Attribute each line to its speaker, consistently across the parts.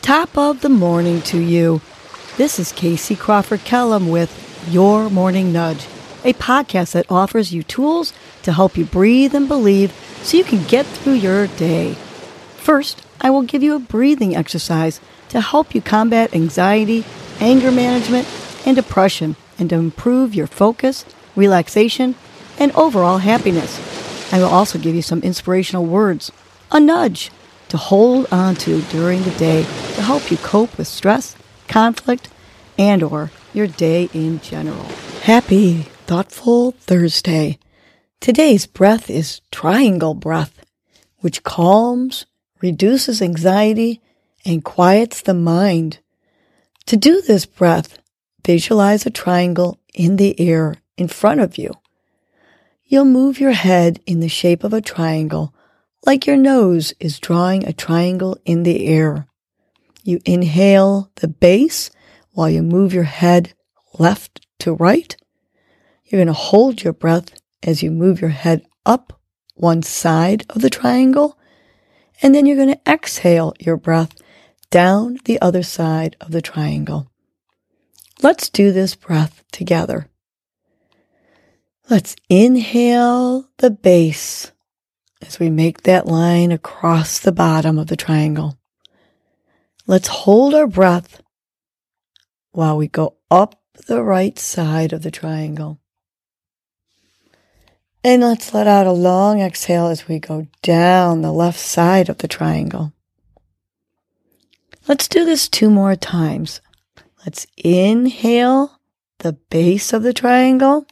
Speaker 1: Top of the morning to you. This is Casey Crawford Kellum with Your Morning Nudge, a podcast that offers you tools to help you breathe and believe so you can get through your day. First, I will give you a breathing exercise to help you combat anxiety, anger management, and depression, and to improve your focus, relaxation, and overall happiness. I will also give you some inspirational words, a nudge, to hold on to during the day to help you cope with stress, conflict, and or your day in general. Happy, thoughtful Thursday. Today's breath is triangle breath, which calms, reduces anxiety, and quiets the mind. To do this breath, visualize a triangle in the air in front of you. You'll move your head in the shape of a triangle, like your nose is drawing a triangle in the air. You inhale the base while you move your head left to right. You're going to hold your breath as you move your head up one side of the triangle, and then you're going to exhale your breath down the other side of the triangle. Let's do this breath together. Let's inhale the base as we make that line across the bottom of the triangle. Let's hold our breath while we go up the right side of the triangle. And let's let out a long exhale as we go down the left side of the triangle. Let's do this 2 more times. Let's inhale the base of the triangle.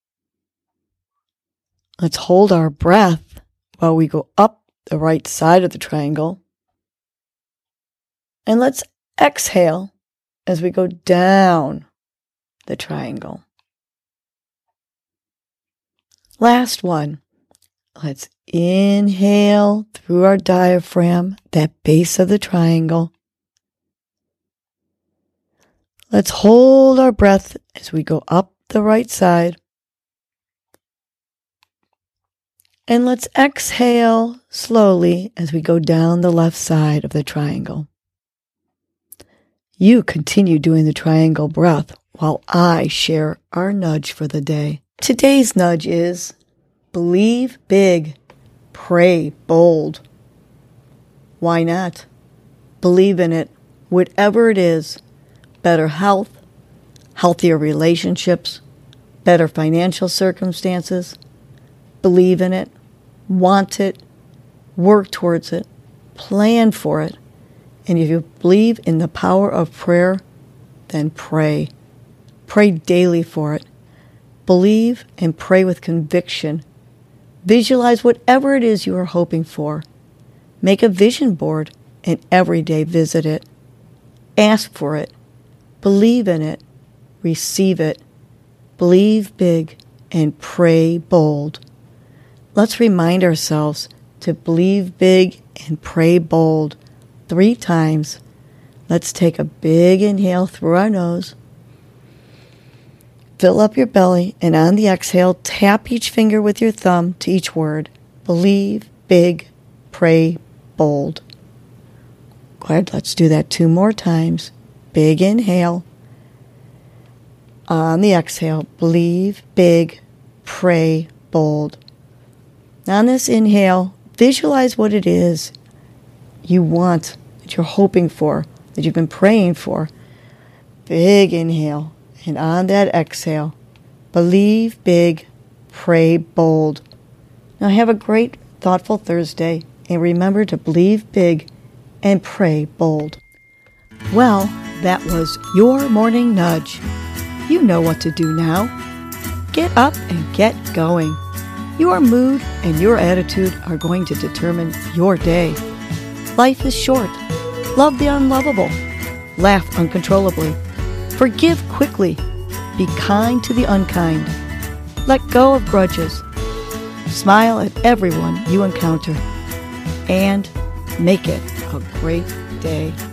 Speaker 1: Let's hold our breath while we go up the right side of the triangle. And let's exhale as we go down the triangle. Last one. Let's inhale through our diaphragm, that base of the triangle. Let's hold our breath as we go up the right side. And let's exhale slowly as we go down the left side of the triangle. You continue doing the triangle breath while I share our nudge for the day. Today's nudge is believe big, pray bold. Why not? Believe in it, whatever it is. Better health, healthier relationships, better financial circumstances. Believe in it, want it, work towards it, plan for it. And if you believe in the power of prayer, then pray. Pray daily for it. Believe and pray with conviction. Visualize whatever it is you are hoping for. Make a vision board and every day visit it. Ask for it. Believe in it. Receive it. Believe big and pray bold. Let's remind ourselves to believe big and pray bold 3 times. Let's take a big inhale through our nose. Fill up your belly, and on the exhale, tap each finger with your thumb to each word. Believe big, pray bold. Good, let's do that 2 more times. Big inhale. On the exhale, believe big, pray bold. Now on this inhale, visualize what it is you want, that you're hoping for, that you've been praying for. Big inhale. And on that exhale, believe big, pray bold. Now have a great, thoughtful Thursday, and remember to believe big and pray bold. Well, that was your morning nudge. You know what to do now. Get up and get going. Your mood and your attitude are going to determine your day. Life is short. Love the unlovable. Laugh uncontrollably. Forgive quickly. Be kind to the unkind. Let go of grudges. Smile at everyone you encounter. And make it a great day.